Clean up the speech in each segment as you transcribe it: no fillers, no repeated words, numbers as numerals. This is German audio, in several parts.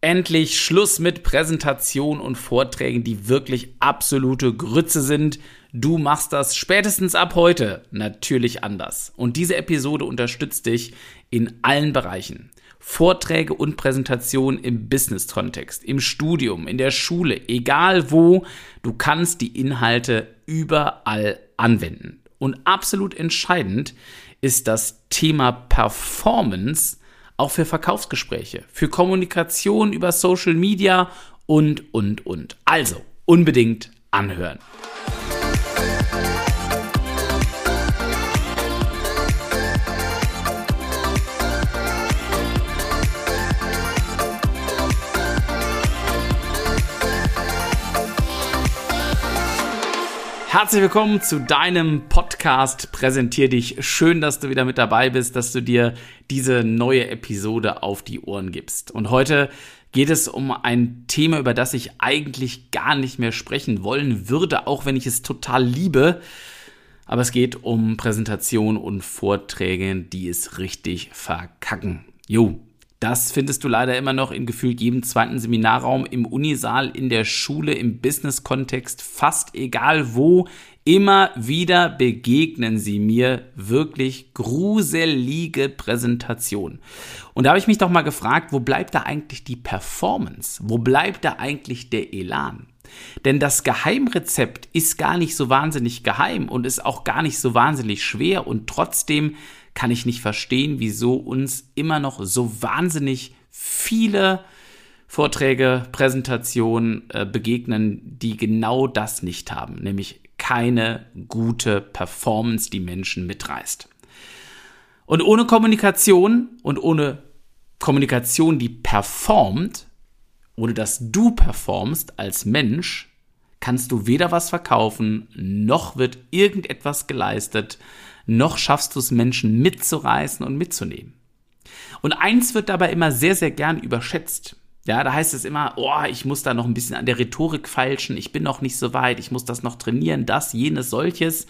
Endlich Schluss mit Präsentationen und Vorträgen, die wirklich absolute Grütze sind. Du machst das spätestens ab heute natürlich anders. Und diese Episode unterstützt dich in allen Bereichen. Vorträge und Präsentationen im Business-Kontext, im Studium, in der Schule, egal wo, du kannst die Inhalte überall anwenden. Und absolut entscheidend ist das Thema Performance auch für Verkaufsgespräche, für Kommunikation über Social Media und. Also unbedingt anhören. Herzlich willkommen zu deinem Podcast Präsentier dich. Schön, dass du wieder mit dabei bist, dass du dir diese neue Episode auf die Ohren gibst. Und heute geht es um ein Thema, über das ich eigentlich gar nicht mehr sprechen wollen würde, auch wenn ich es total liebe. Aber es geht um Präsentationen und Vorträge, die es richtig verkacken. Das findest du leider immer noch in gefühlt jedem zweiten Seminarraum, im Unisaal, in der Schule, im Business-Kontext, fast egal wo. Immer wieder begegnen sie mir wirklich gruselige Präsentationen. Und da habe ich mich doch mal gefragt, wo bleibt da eigentlich die Performance? Wo bleibt da eigentlich der Elan? Denn das Geheimrezept ist gar nicht so wahnsinnig geheim und ist auch gar nicht so wahnsinnig schwer und trotzdem kann ich nicht verstehen, wieso uns immer noch so wahnsinnig viele Vorträge, Präsentationen begegnen, die genau das nicht haben, nämlich keine gute Performance, die Menschen mitreißt. Und ohne Kommunikation und ohne Kommunikation, die performt, ohne dass du performst als Mensch, kannst du weder was verkaufen, noch wird irgendetwas geleistet, noch schaffst du es, Menschen mitzureißen und mitzunehmen. Und eins wird dabei immer sehr, sehr gern überschätzt. Ja, da heißt es immer, ich muss da noch ein bisschen an der Rhetorik feilschen, ich bin noch nicht so weit, ich muss das noch trainieren, das, jenes, solches.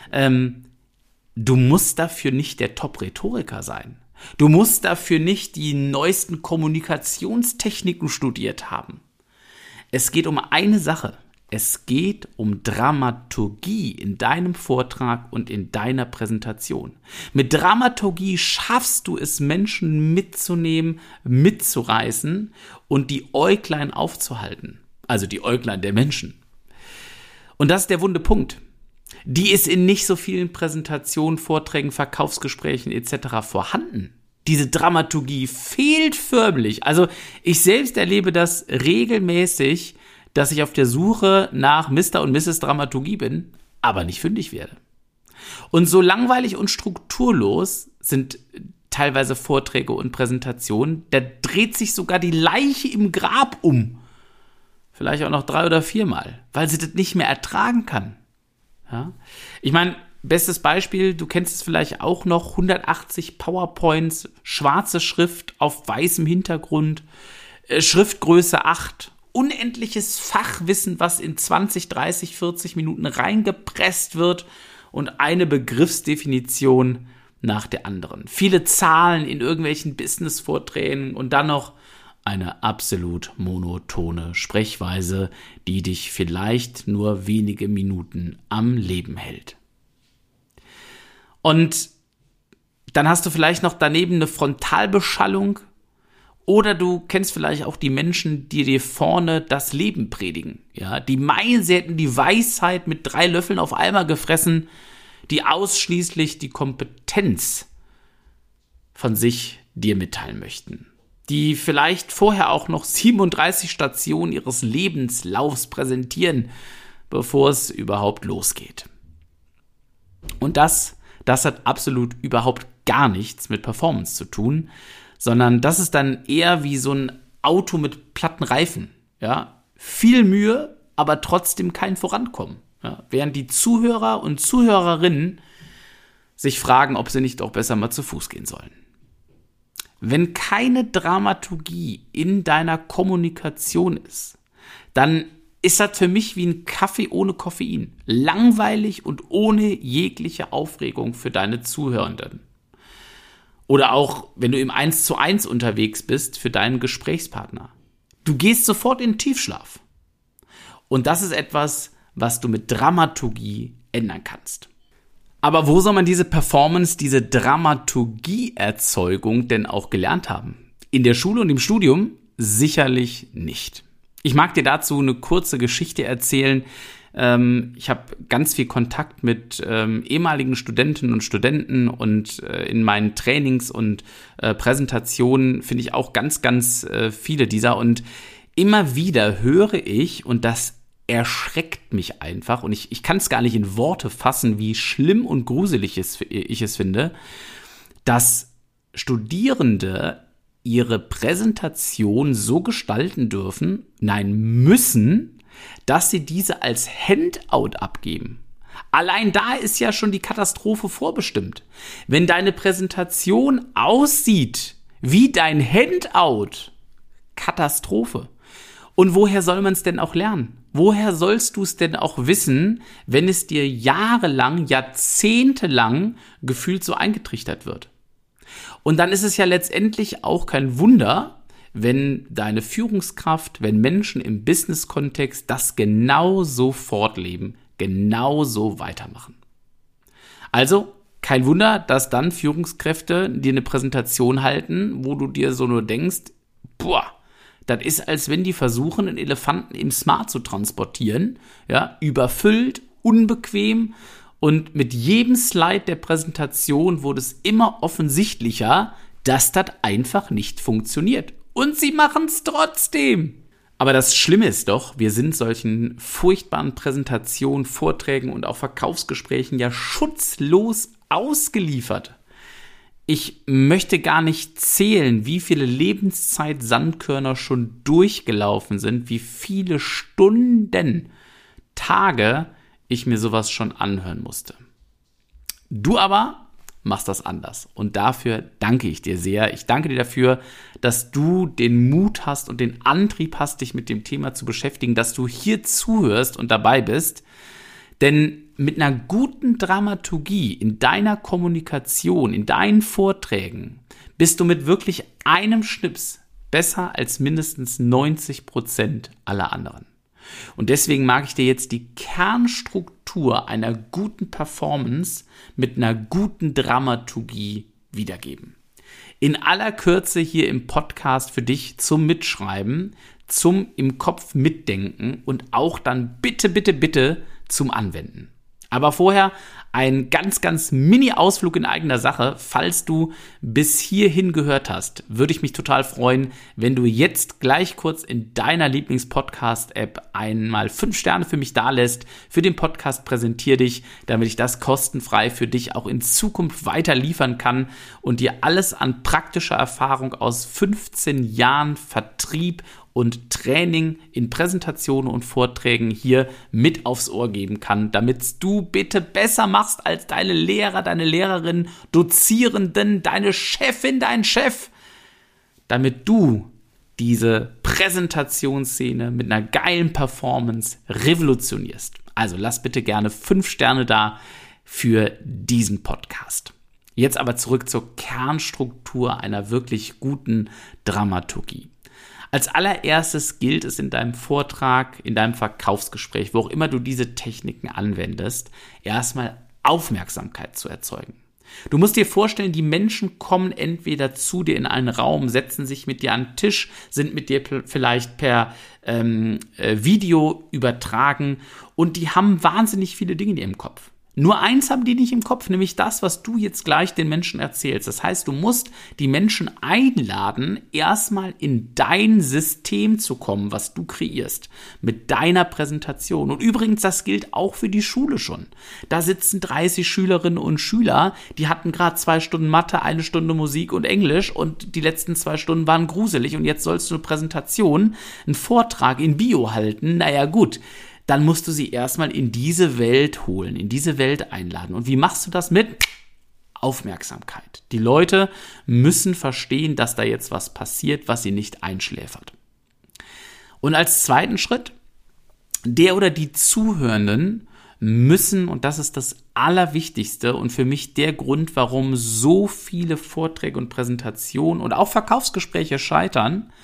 Du musst dafür nicht der Top-Rhetoriker sein. Du musst dafür nicht die neuesten Kommunikationstechniken studiert haben. Es geht um eine Sache. Es geht um Dramaturgie in deinem Vortrag und in deiner Präsentation. Mit Dramaturgie schaffst du es, Menschen mitzunehmen, mitzureißen und die Äuglein aufzuhalten. Also die Äuglein der Menschen. Und das ist der wunde Punkt. Die ist in nicht so vielen Präsentationen, Vorträgen, Verkaufsgesprächen etc. vorhanden. Diese Dramaturgie fehlt förmlich. Also ich selbst erlebe das regelmäßig, dass ich auf der Suche nach Mr. und Mrs. Dramaturgie bin, aber nicht fündig werde. Und so langweilig und strukturlos sind teilweise Vorträge und Präsentationen, da dreht sich sogar die Leiche im Grab um. Vielleicht auch noch 3 oder 4 Mal, weil sie das nicht mehr ertragen kann. Ja? Ich meine, bestes Beispiel, du kennst es vielleicht auch noch, 180 PowerPoints, schwarze Schrift auf weißem Hintergrund, Schriftgröße 8, unendliches Fachwissen, was in 20, 30, 40 Minuten reingepresst wird und eine Begriffsdefinition nach der anderen. Viele Zahlen in irgendwelchen Business-Vorträgen und dann noch eine absolut monotone Sprechweise, die dich vielleicht nur wenige Minuten am Leben hält. Und dann hast du vielleicht noch daneben eine Frontalbeschallung. Oder du kennst vielleicht auch die Menschen, die dir vorne das Leben predigen. Ja, die meinen, sie hätten die Weisheit mit 3 Löffeln auf einmal gefressen, die ausschließlich die Kompetenz von sich dir mitteilen möchten. Die vielleicht vorher auch noch 37 Stationen ihres Lebenslaufs präsentieren, bevor es überhaupt losgeht. Und das hat absolut überhaupt gar nichts mit Performance zu tun, sondern das ist dann eher wie so ein Auto mit platten Reifen. Ja? Viel Mühe, aber trotzdem kein Vorankommen. Ja? Während die Zuhörer und Zuhörerinnen sich fragen, ob sie nicht auch besser mal zu Fuß gehen sollen. Wenn keine Dramaturgie in deiner Kommunikation ist, dann ist das für mich wie ein Kaffee ohne Koffein. Langweilig und ohne jegliche Aufregung für deine Zuhörenden. Oder auch, wenn du im 1:1 unterwegs bist, für deinen Gesprächspartner. Du gehst sofort in den Tiefschlaf. Und das ist etwas, was du mit Dramaturgie ändern kannst. Aber wo soll man diese Performance, diese Dramaturgieerzeugung denn auch gelernt haben? In der Schule und im Studium? Sicherlich nicht. Ich mag dir dazu eine kurze Geschichte erzählen. Ich habe ganz viel Kontakt mit ehemaligen Studentinnen und Studenten und in meinen Trainings und Präsentationen finde ich auch ganz, ganz viele dieser. Und immer wieder höre ich, und das erschreckt mich einfach, und ich kann es gar nicht in Worte fassen, wie schlimm und gruselig ich es finde, dass Studierende ihre Präsentation so gestalten dürfen, nein, müssen, dass sie diese als Handout abgeben. Allein da ist ja schon die Katastrophe vorbestimmt. Wenn deine Präsentation aussieht wie dein Handout, Katastrophe. Und woher soll man es denn auch lernen? Woher sollst du es denn auch wissen, wenn es dir jahrelang, jahrzehntelang gefühlt so eingetrichtert wird? Und dann ist es ja letztendlich auch kein Wunder, wenn deine Führungskraft, wenn Menschen im Business-Kontext das genauso fortleben, genauso weitermachen. Also kein Wunder, dass dann Führungskräfte dir eine Präsentation halten, wo du dir so nur denkst, boah, das ist, als wenn die versuchen, einen Elefanten im Smart zu transportieren, ja, überfüllt, unbequem, und mit jedem Slide der Präsentation wurde es immer offensichtlicher, dass das einfach nicht funktioniert. Und sie machen es trotzdem. Aber das Schlimme ist doch, wir sind solchen furchtbaren Präsentationen, Vorträgen und auch Verkaufsgesprächen ja schutzlos ausgeliefert. Ich möchte gar nicht zählen, wie viele Lebenszeit-Sandkörner schon durchgelaufen sind, wie viele Stunden, Tage ich mir sowas schon anhören musste. Du aber machst das anders. Und dafür danke ich dir sehr. Ich danke dir dafür, dass du den Mut hast und den Antrieb hast, dich mit dem Thema zu beschäftigen, dass du hier zuhörst und dabei bist. Denn mit einer guten Dramaturgie in deiner Kommunikation, in deinen Vorträgen, bist du mit wirklich einem Schnips besser als mindestens 90% aller anderen. Und deswegen mag ich dir jetzt die Kernstruktur einer guten Performance mit einer guten Dramaturgie wiedergeben. In aller Kürze hier im Podcast für dich zum Mitschreiben, zum im Kopf mitdenken und auch dann bitte zum Anwenden. Aber vorher ein ganz, ganz Mini-Ausflug in eigener Sache. Falls du bis hierhin gehört hast, würde ich mich total freuen, wenn du jetzt gleich kurz in deiner Lieblings-Podcast-App einmal 5 Sterne für mich dalässt, für den Podcast Präsentier dich, damit ich das kostenfrei für dich auch in Zukunft weiter liefern kann und dir alles an praktischer Erfahrung aus 15 Jahren Vertrieb und Training in Präsentationen und Vorträgen hier mit aufs Ohr geben kann, damit du bitte besser machst als deine Lehrer, deine Lehrerin, Dozierenden, deine Chefin, dein Chef, damit du diese Präsentationsszene mit einer geilen Performance revolutionierst. Also lass bitte gerne 5 Sterne da für diesen Podcast. Jetzt aber zurück zur Kernstruktur einer wirklich guten Dramaturgie. Als allererstes gilt es in deinem Vortrag, in deinem Verkaufsgespräch, wo auch immer du diese Techniken anwendest, erstmal Aufmerksamkeit zu erzeugen. Du musst dir vorstellen, die Menschen kommen entweder zu dir in einen Raum, setzen sich mit dir an den Tisch, sind mit dir vielleicht per Video übertragen und die haben wahnsinnig viele Dinge in ihrem Kopf. Nur eins haben die nicht im Kopf, nämlich das, was du jetzt gleich den Menschen erzählst. Das heißt, du musst die Menschen einladen, erstmal in dein System zu kommen, was du kreierst, mit deiner Präsentation. Und übrigens, das gilt auch für die Schule schon. Da sitzen 30 Schülerinnen und Schüler, die hatten gerade 2 Stunden Mathe, 1 Stunde Musik und Englisch und die letzten 2 Stunden waren gruselig und jetzt sollst du eine Präsentation, einen Vortrag in Bio halten. Naja, gut. Dann musst du sie erstmal in diese Welt holen, in diese Welt einladen. Und wie machst du das mit? Aufmerksamkeit. Die Leute müssen verstehen, dass da jetzt was passiert, was sie nicht einschläfert. Und als zweiten Schritt, der oder die Zuhörenden müssen, und das ist das Allerwichtigste und für mich der Grund, warum so viele Vorträge und Präsentationen und auch Verkaufsgespräche scheitern,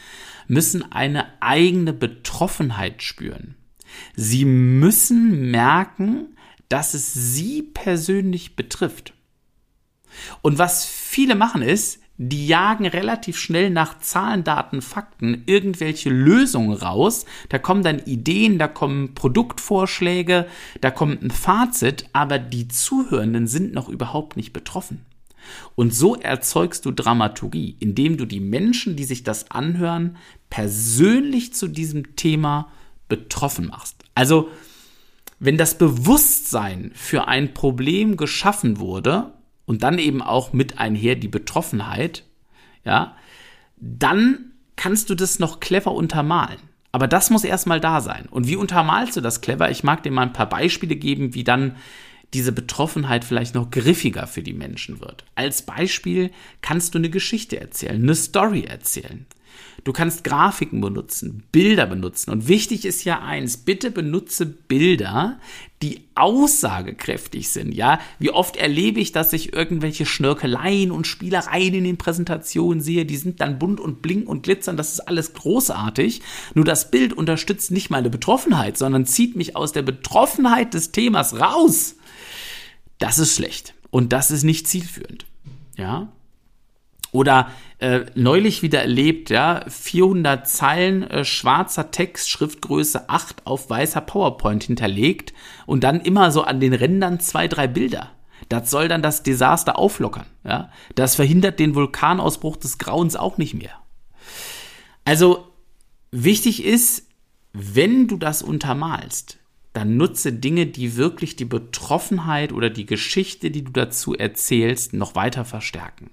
müssen eine eigene Betroffenheit spüren. Sie müssen merken, dass es sie persönlich betrifft. Und was viele machen ist, die jagen relativ schnell nach Zahlen, Daten, Fakten irgendwelche Lösungen raus. Da kommen dann Ideen, da kommen Produktvorschläge, da kommt ein Fazit, aber die Zuhörenden sind noch überhaupt nicht betroffen. Und so erzeugst du Dramaturgie, indem du die Menschen, die sich das anhören, persönlich zu diesem Thema betroffen machst. Also, wenn das Bewusstsein für ein Problem geschaffen wurde, und dann eben auch mit einher die Betroffenheit, ja, dann kannst du das noch clever untermalen. Aber das muss erstmal da sein. Und wie untermalst du das clever? Ich mag dir mal ein paar Beispiele geben, wie dann diese Betroffenheit vielleicht noch griffiger für die Menschen wird. Als Beispiel kannst du eine Geschichte erzählen, eine Story erzählen. Du kannst Grafiken benutzen, Bilder benutzen. Und wichtig ist ja eins, bitte benutze Bilder, die aussagekräftig sind. Ja, wie oft erlebe ich, dass ich irgendwelche Schnörkeleien und Spielereien in den Präsentationen sehe, die sind dann bunt und blinken und glitzern, das ist alles großartig. Nur das Bild unterstützt nicht meine Betroffenheit, sondern zieht mich aus der Betroffenheit des Themas raus. Das ist schlecht und das ist nicht zielführend. Ja. Oder neulich wieder erlebt, ja, 400 Zeilen schwarzer Text, Schriftgröße 8 auf weißer PowerPoint hinterlegt und dann immer so an den Rändern 2, 3 Bilder. Das soll dann das Desaster auflockern. Ja? Das verhindert den Vulkanausbruch des Grauens auch nicht mehr. Also wichtig ist, wenn du das untermalst, dann nutze Dinge, die wirklich die Betroffenheit oder die Geschichte, die du dazu erzählst, noch weiter verstärken.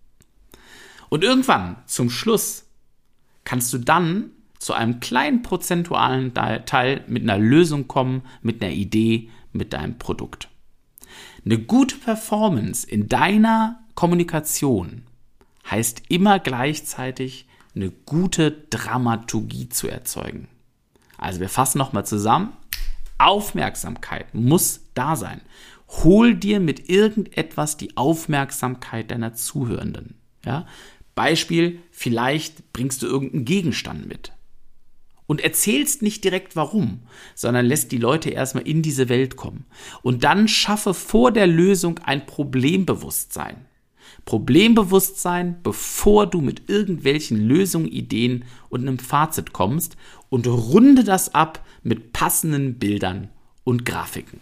Und irgendwann, zum Schluss, kannst du dann zu einem kleinen prozentualen Teil mit einer Lösung kommen, mit einer Idee, mit deinem Produkt. Eine gute Performance in deiner Kommunikation heißt immer gleichzeitig eine gute Dramaturgie zu erzeugen. Also wir fassen nochmal zusammen. Aufmerksamkeit muss da sein. Hol dir mit irgendetwas die Aufmerksamkeit deiner Zuhörenden. Ja? Beispiel, vielleicht bringst du irgendeinen Gegenstand mit und erzählst nicht direkt warum, sondern lässt die Leute erstmal in diese Welt kommen. Und dann schaffe vor der Lösung ein Problembewusstsein. Problembewusstsein, bevor du mit irgendwelchen Lösungen, Ideen und einem Fazit kommst, und runde das ab mit passenden Bildern und Grafiken.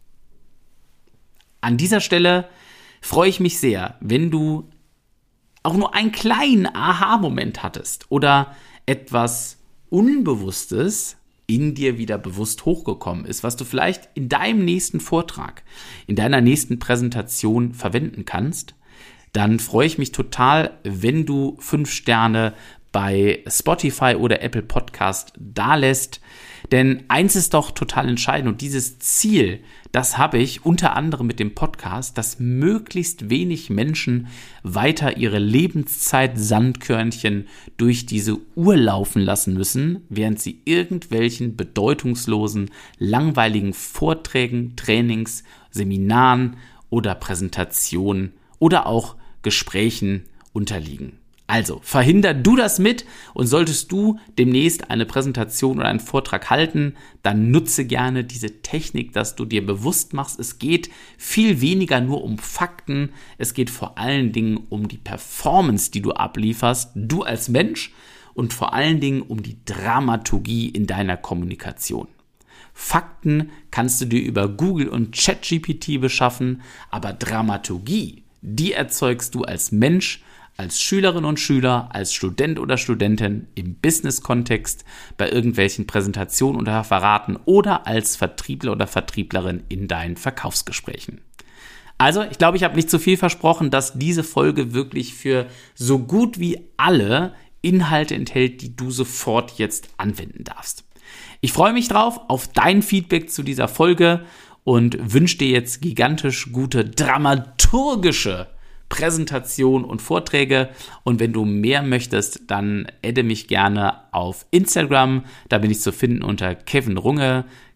An dieser Stelle freue ich mich sehr, wenn du auch nur einen kleinen Aha-Moment hattest oder etwas Unbewusstes in dir wieder bewusst hochgekommen ist, was du vielleicht in deinem nächsten Vortrag, in deiner nächsten Präsentation verwenden kannst, dann freue ich mich total, wenn du 5 Sterne bei Spotify oder Apple Podcast dalässt. Denn eins ist doch total entscheidend und dieses Ziel, das habe ich unter anderem mit dem Podcast, dass möglichst wenig Menschen weiter ihre Lebenszeit-Sandkörnchen durch diese Uhr laufen lassen müssen, während sie irgendwelchen bedeutungslosen, langweiligen Vorträgen, Trainings, Seminaren oder Präsentationen oder auch Gesprächen unterliegen. Also, verhinder du das mit und solltest du demnächst eine Präsentation oder einen Vortrag halten, dann nutze gerne diese Technik, dass du dir bewusst machst, es geht viel weniger nur um Fakten, es geht vor allen Dingen um die Performance, die du ablieferst, du als Mensch und vor allen Dingen um die Dramaturgie in deiner Kommunikation. Fakten kannst du dir über Google und ChatGPT beschaffen, aber Dramaturgie, die erzeugst du als Mensch, als Schülerin und Schüler, als Student oder Studentin im Business-Kontext, bei irgendwelchen Präsentationen oder Referaten oder als Vertriebler oder Vertrieblerin in deinen Verkaufsgesprächen. Also, ich glaube, ich habe nicht zu viel versprochen, dass diese Folge wirklich für so gut wie alle Inhalte enthält, die du sofort jetzt anwenden darfst. Ich freue mich drauf auf dein Feedback zu dieser Folge und wünsche dir jetzt gigantisch gute dramaturgische Präsentation und Vorträge. Und wenn du mehr möchtest, dann adde mich gerne auf Instagram. Da bin ich zu finden unter Kevin Runge,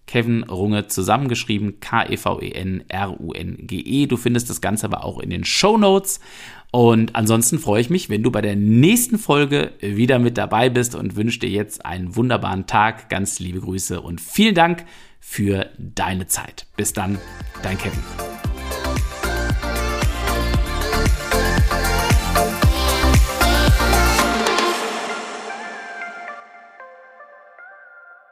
Kevin Runge zusammengeschrieben, KEVENRUNGE. Du findest das Ganze aber auch in den Shownotes. Und ansonsten freue ich mich, wenn du bei der nächsten Folge wieder mit dabei bist und wünsche dir jetzt einen wunderbaren Tag. Ganz liebe Grüße und vielen Dank für deine Zeit. Bis dann, dein Kevin.